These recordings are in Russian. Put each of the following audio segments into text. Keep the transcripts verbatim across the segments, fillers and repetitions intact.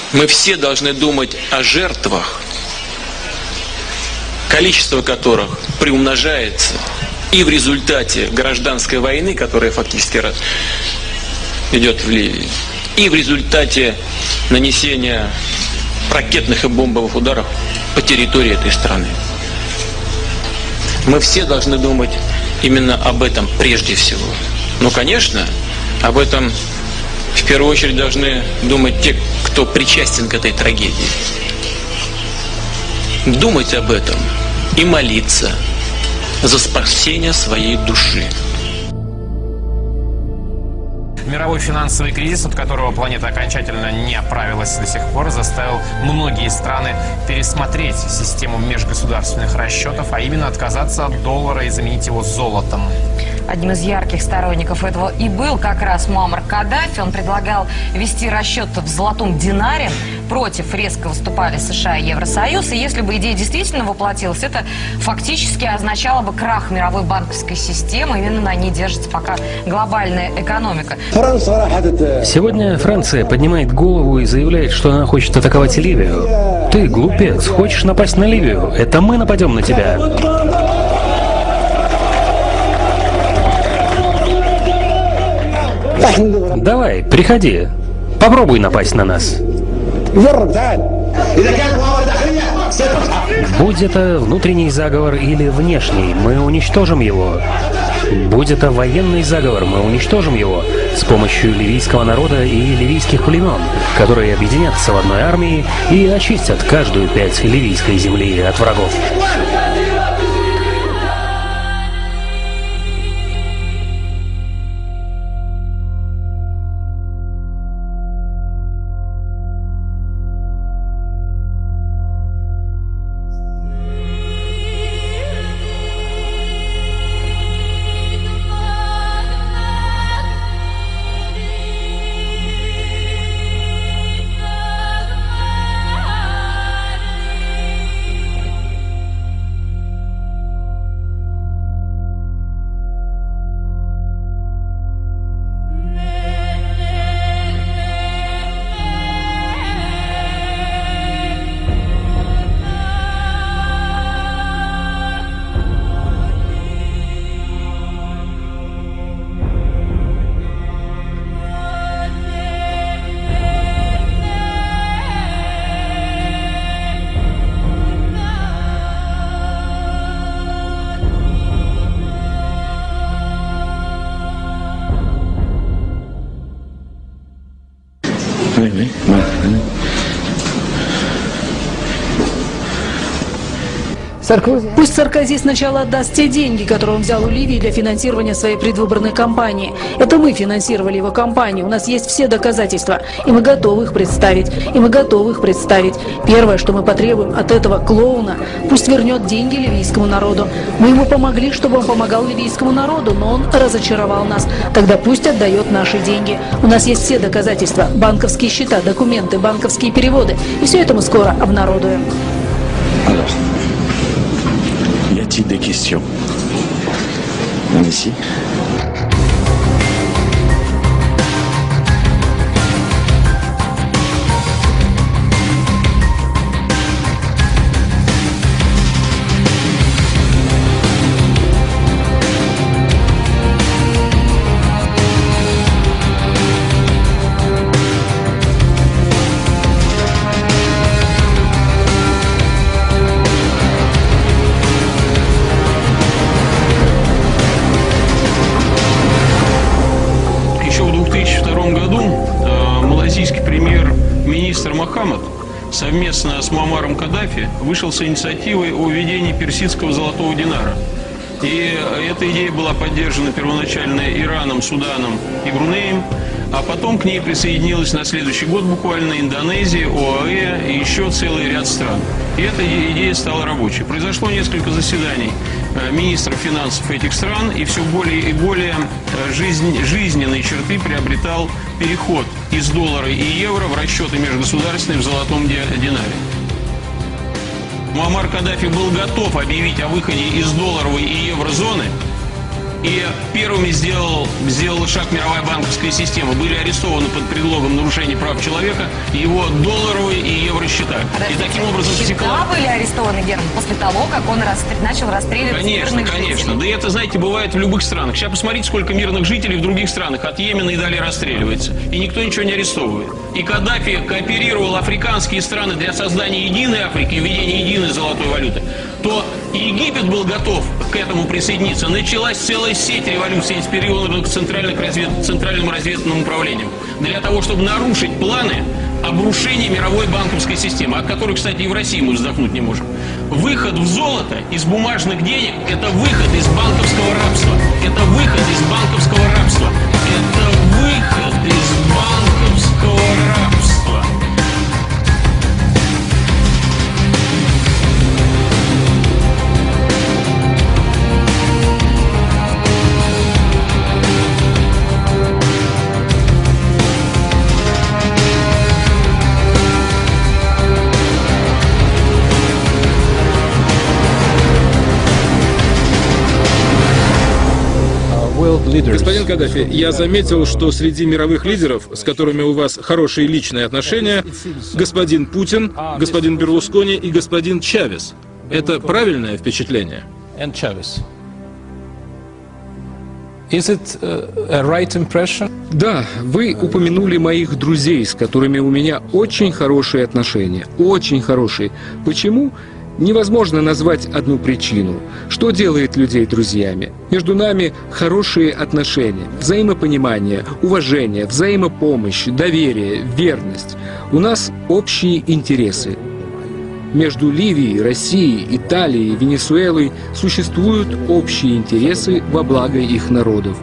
Мы все должны думать о жертвах, количество которых приумножается и в результате гражданской войны, которая фактически идет в Ливии, и в результате нанесения ракетных и бомбовых ударов по территории этой страны. Мы все должны думать именно об этом прежде всего. Но, конечно, об этом в первую очередь должны думать те, кто причастен к этой трагедии. Думать об этом и молиться за спасение своей души. Мировой финансовый кризис, от которого планета окончательно не оправилась до сих пор, заставил многие страны пересмотреть систему межгосударственных расчетов, а именно отказаться от доллара и заменить его золотом. Одним из ярких сторонников этого и был как раз Муаммар Каддафи. Он предлагал вести расчет в золотом динаре. Против резко выступали США и Евросоюз. И если бы идея действительно воплотилась, это фактически означало бы крах мировой банковской системы. Именно на ней держится пока глобальная экономика. Сегодня Франция поднимает голову и заявляет, что она хочет атаковать Ливию. Ты, глупец, хочешь напасть на Ливию? Это мы нападем на тебя. Давай, приходи. Попробуй напасть на нас. Будь это внутренний заговор или внешний, мы уничтожим его. Будь это военный заговор, мы уничтожим его с помощью ливийского народа и ливийских племен, которые объединятся в одной армии и очистят каждую пять ливийской земли от врагов. Пусть Саркози сначала отдаст те деньги, которые он взял у Ливии для финансирования своей предвыборной кампании. Это мы финансировали его кампанию, у нас есть все доказательства, и мы готовы их представить, и мы готовы их представить. Первое, что мы потребуем от этого клоуна, пусть вернет деньги ливийскому народу. Мы ему помогли, чтобы он помогал ливийскому народу, но он разочаровал нас. Тогда пусть отдает наши деньги. У нас есть все доказательства, банковские счета, документы, банковские переводы, и все это мы скоро обнародуем. Des questions. Ici. Совместно с Муаммаром Каддафи вышел с инициативой о введении персидского золотого динара. И эта идея была поддержана первоначально Ираном, Суданом и Брунеем, а потом к ней присоединилась на следующий год буквально Индонезия, ОАЭ и еще целый ряд стран. И эта идея стала рабочей. Произошло несколько заседаний министров финансов этих стран, и все более и более жизнь, жизненные черты приобретал переход из доллара и евро в расчеты межгосударственные в золотом динаре. Муаммар Каддафи был готов объявить о выходе из долларовой и еврозоны, И первыми сделал, сделала шаг мировая банковская система. Были арестованы под предлогом нарушения прав человека его долларовые и евросчета. Подождите, и таким образом счета всекла... были арестованы, Герман, после того, как он расстр... начал расстреливать Конечно, мирных конечно. жителей. Да и это, знаете, бывает в любых странах. Сейчас посмотрите, сколько мирных жителей в других странах от Йемена и далее расстреливается. И никто ничего не арестовывает. И Каддафи кооперировал африканские страны для создания единой Африки и введения единой золотой валюты. То Египет был готов к этому присоединиться. Началась целая сеть революций, инспирированных центральных развед... центральным разведывательным управлением. Для того, чтобы нарушить планы обрушения мировой банковской системы, от которой, кстати, и в России мы вздохнуть не можем. Выход в золото из бумажных денег – это выход из банковского рабства. Это выход из банковского рабства. Это выход из банковского рабства. Господин Каддафи, я заметил, что среди мировых лидеров, с которыми у вас хорошие личные отношения, господин Путин, господин Берлускони и господин Чавес. Это правильное впечатление? Да, вы упомянули моих друзей, с которыми у меня очень хорошие отношения. Очень хорошие. Почему? Невозможно назвать одну причину. Что делает людей друзьями? Между нами хорошие отношения, взаимопонимание, уважение, взаимопомощь, доверие, верность. У нас общие интересы. Между Ливией, Россией, Италией, Венесуэлой существуют общие интересы во благо их народов.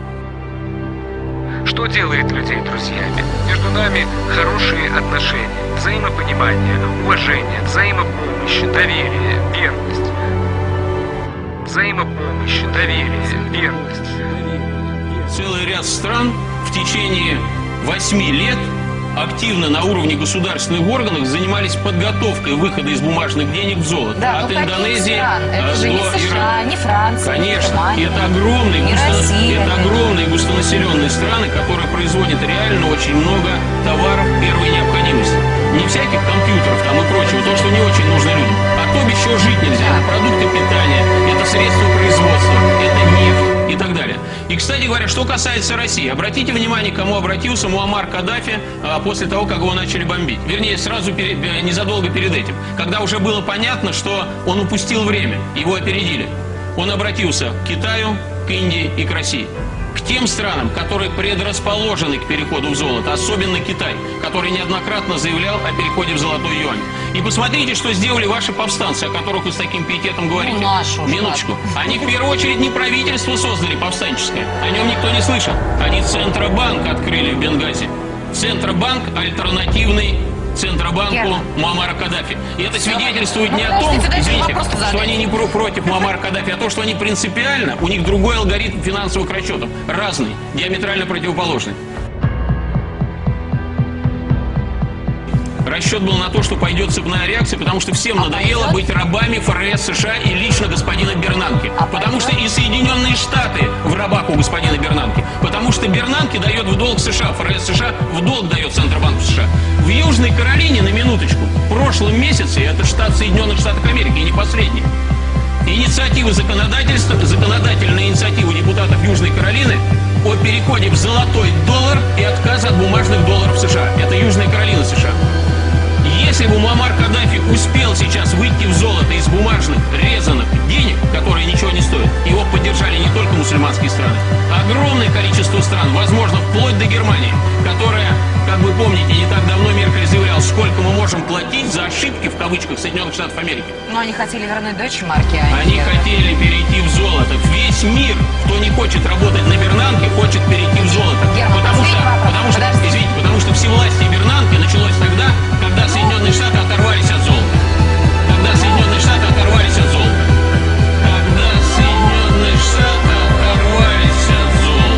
Что делает людей друзьями? Между нами хорошие отношения, взаимопонимание, уважение, взаимопомощь, доверие, верность. Взаимопомощь, доверие, верность. Целый ряд стран в течение восьми лет активно на уровне государственных органов занимались подготовкой выхода из бумажных денег в золото. Да, От ну, Индонезии стран? Это же до не США, Ирана. не Франция, Конечно, не Германия, это огромные, не густо... Россия. это огромные густонаселенные страны, которые производят реально очень много товаров первой необходимости. Не всяких компьютеров там и прочего, то, что не очень нужно людям. А то без чего жить нельзя. Это продукты питания, это средства производства, это нефть и так далее. И, кстати говоря, что касается России, обратите внимание, к кому обратился Муаммар Каддафи а, после того, как его начали бомбить. Вернее, сразу перед, незадолго перед этим, когда уже было понятно, что он упустил время, его опередили. Он обратился к Китаю, к Индии и к России. К тем странам, которые предрасположены к переходу в золото, особенно Китай, который неоднократно заявлял о переходе в золотой юань. И посмотрите, что сделали ваши повстанцы, о которых вы с таким пиететом говорите. Ну, нашу, Минуточку. Они в первую очередь не правительство создали повстанческое, о нем никто не слышал. Они Центробанк открыли в Бенгази. Центробанк альтернативный Центробанку Герман. Муаммара Каддафи. И это свидетельствует Ну, не о том, подождите, дайте извините, вопрос задать. что они не про против Муаммара Каддафи, а то, что они принципиально, у них другой алгоритм финансовых расчетов, разный, диаметрально противоположный. Расчет был на то, что пойдет цепная реакция, потому что всем а надоело пойдет? быть рабами ФРС США и лично господина Бернанке. А потому пойдет? что и Соединенные Штаты в рабах у господина Бернанке. Потому что Бернанке дает в долг США, ФРС США в долг дает Центробанку США. В Южной Каролине, на минуточку, в прошлом месяце, это штат Соединенных Штатов Америки, и не последний, инициатива законодательства, законодательная инициатива депутатов Южной Каролины о переходе в золотой доллар и отказ от бумажных долларов США. Это Южная Каролина, США. Если бы Муаммар Каддафи успел сейчас выйти в золото из бумажных, резаных денег, которые ничего не стоят, его поддержали не только мусульманские страны, а огромное количество стран, возможно, вплоть до Германии, которая, как вы помните, не так давно Меркель заявлял, сколько мы можем платить за ошибки, в кавычках, Соединенных Штатов Америки. Но они хотели вернуть дочь марки. А Они не- хотели перейти в золото. Весь мир, кто не хочет работать на Бернанке, хочет перейти в золото. Герман, потому что, последний вопрос. потому что, Подождите. извините, потому что всевластие Бернанке началось тогда, когда Соединенные Штаты оторвались от золота. Когда Соединенные Штаты оторвались от золота. Когда Соединенные Штаты оторвались от золота.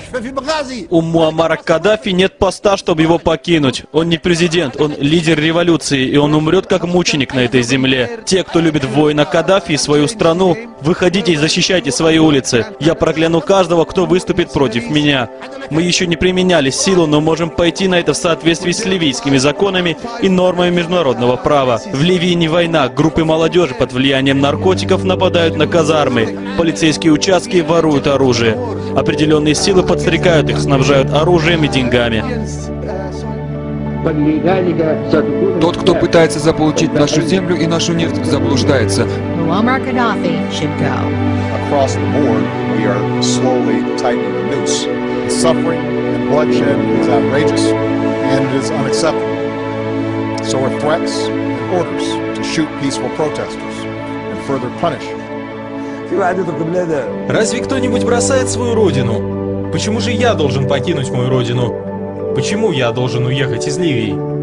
У Муаммара Каддафи нет поста, чтобы его покинуть. Он не президент, он лидер революции, и он умрет как мученик на этой земле. Те, кто любит воина Каддафи и свою страну, выходите и защищайте свои улицы. Я прокляну каждого, кто выступит против меня. Мы еще не применяли силу, но можем пойти на это в соответствии с ливийскими законами и нормами международного права. В Ливии не война. Группы молодежи под влиянием наркотиков нападают на казармы. Полицейские участки воруют оружие. Определенные силы подстрекают их, снабжают оружием и деньгами. Тот, кто пытается заполучить нашу землю и нашу нефть, заблуждается. Muammar Gaddafi should go. Across the board, we are slowly tightening the noose. The suffering and bloodshed is outrageous and it is unacceptable. So are threats and orders to shoot peaceful protesters and further punish. Разве кто-нибудь бросает свою родину? Почему же я должен покинуть мою родину? Почему я должен уехать из Ливии?